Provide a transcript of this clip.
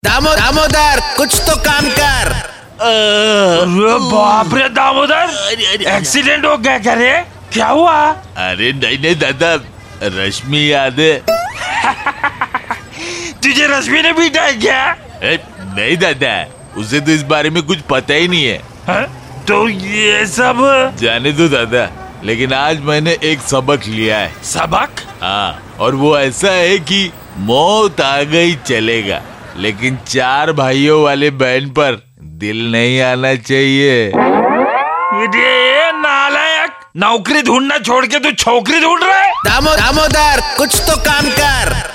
दामोदर कुछ तो काम कर। अरे बाप रे दामोदर, एक्सीडेंट हो गया क्या रे? क्या हुआ? अरे नहीं दादा, रश्मि याद है? तुझे रश्मि ने पीटा है क्या? नहीं दादा, उसे तो इस बारे में कुछ पता ही नहीं है। तो ये सब जाने दो दादा, लेकिन आज मैंने एक सबक लिया है। सबक? हाँ, और वो ऐसा है कि मौत आ गई चलेगा, लेकिन 4 भाइयों वाले बहन पर दिल नहीं आना चाहिए। ये नालायक, नौकरी ढूंढना छोड़ के तू छोकरी ढूंढ रहा है? दामोदर कुछ तो काम कर।